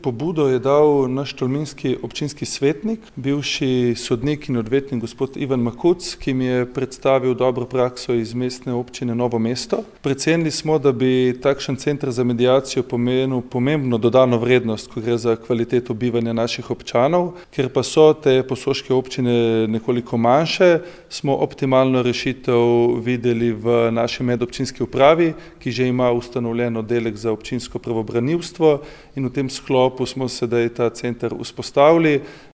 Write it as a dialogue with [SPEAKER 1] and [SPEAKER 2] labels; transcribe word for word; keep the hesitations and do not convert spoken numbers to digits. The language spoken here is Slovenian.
[SPEAKER 1] pobudo je dal naš tolminski občinski svetnik, bivši sodnik in odvetnik gospod Ivan Makuc, ki mi je predstavil dobro prakso iz Mestne občine Novo mesto. Precenili smo, da bi takšen center za mediacijo pomenil pomembno dodano vrednost, ko gre za kvaliteto bivanja naših občanov, ker pa so te posoške občine nekoliko manjše, smo optimalno rešitev videli v naši medobčinski upravi, ki že ima ustanovljen oddelek za občinsko pravobranilstvo in v tem sklopu smo sedaj ta center vzpostavili.